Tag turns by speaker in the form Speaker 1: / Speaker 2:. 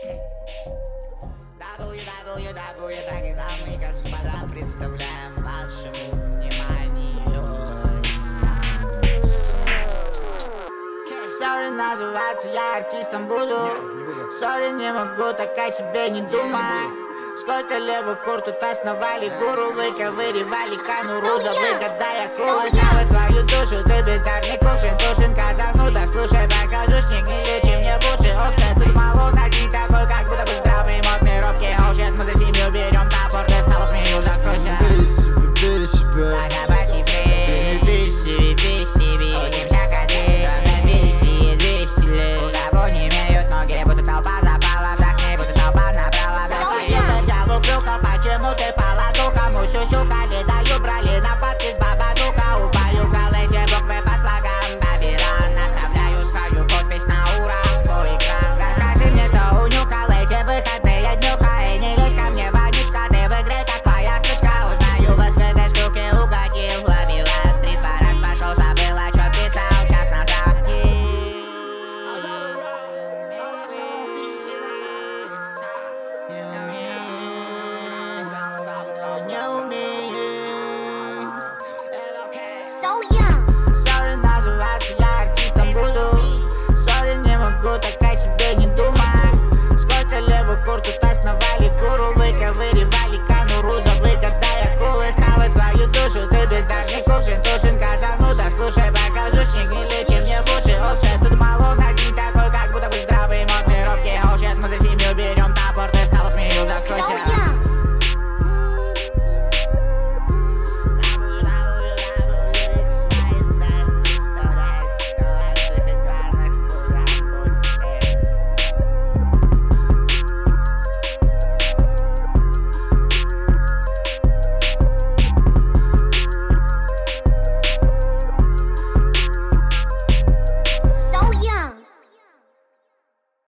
Speaker 1: WWW, дорогие дамы и господа, представляем вашему вниманию. Sorry, называться я артистом буду. Sorry, не могу, так о себе не думай. Сколько левый кур тут основали гуру, выковыривали конуру, выгодая акулы. Сняла свою душу, ты бездарный кувшин, тушин казануда. Слушай, покажу, снег не лечи, мне лучше офсет. Тут мало так не такой, как будто бы здравый, модный, робкий оушет. Мы за семью берем топор, ты стал смею, закройся. Бери себя, Агабати фри, бери себе, учимся ходить. Разновились 200 лет. У кого не имеют ноги, будто толпа запала, вдохни, будто толпа набрала. Почему ты пала духом, усю-сюкали, даю брали на